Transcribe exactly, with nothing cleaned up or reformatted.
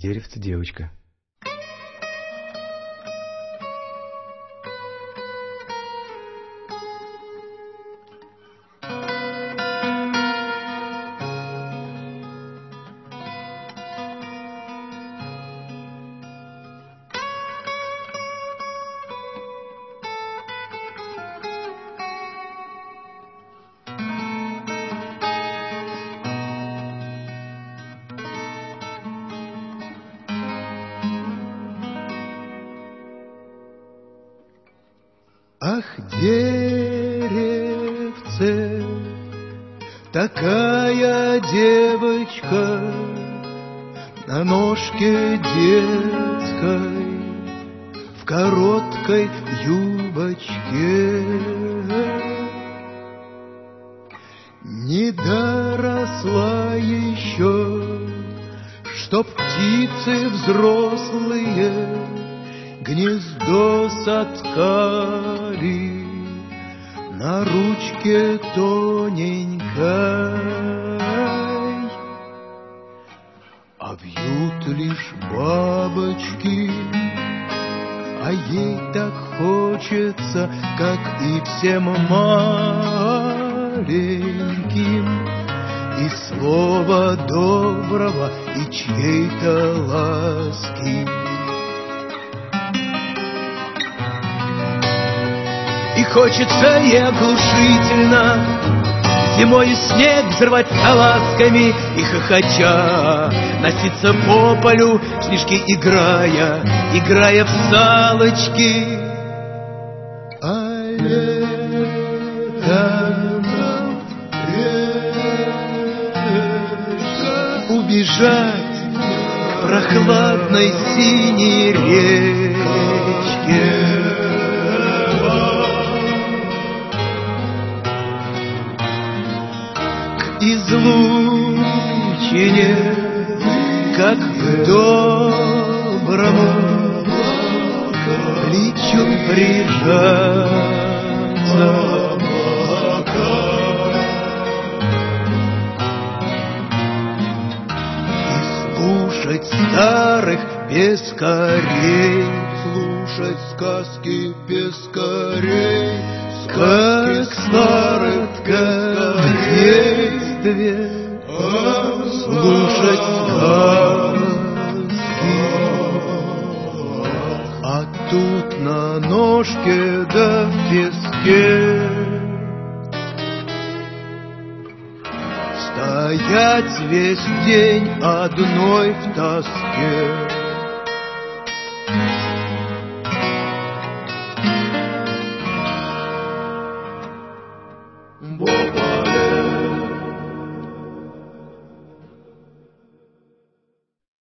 Деревце девочка. Ах, деревце, такая девочка на ножке детской, в короткой юбочке. Не доросла еще, чтоб птицы взрослые гнездо соткали на ручке тоненькой, а вьют лишь бабочки, а ей так хочется, как и всем маленьким, и слова доброго, и чьей-то ласки. И хочется ей оглушительно зимой снег взрывать салазками и хохоча носиться по полю, снежки играя, играя в салочки. А летом речка, убежать к прохладной синей речке. Излучине, как к доброму плечу прижаться. И слушать старых пескарей, слушать сказки пескарей, как старых пескарей. Слушать сказки, а тут на ножке да в песке стоять весь день одной в тоске. Бог